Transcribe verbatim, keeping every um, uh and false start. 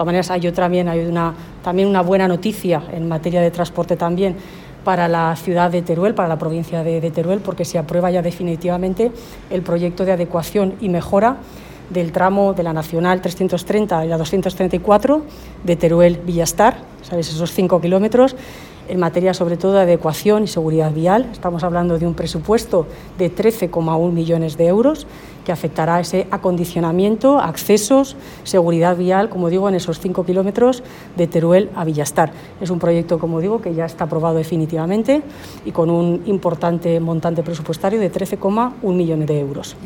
todas maneras, hay otra, también, hay una, también una buena noticia en materia de transporte también para la ciudad de Teruel, para la provincia de, de Teruel, porque se aprueba ya definitivamente el proyecto de adecuación y mejora del tramo de la Nacional trescientos treinta y la doscientos treinta y cuatro de Teruel-Villastar, ¿sabes? Esos cinco kilómetros, en materia sobre todo de adecuación y seguridad vial. Estamos hablando de un presupuesto de trece coma uno millones de euros que afectará ese acondicionamiento, accesos, seguridad vial, como digo, en esos cinco kilómetros de Teruel a Villastar. Es un proyecto, como digo, que ya está aprobado definitivamente y con un importante montante presupuestario de trece coma uno millones de euros.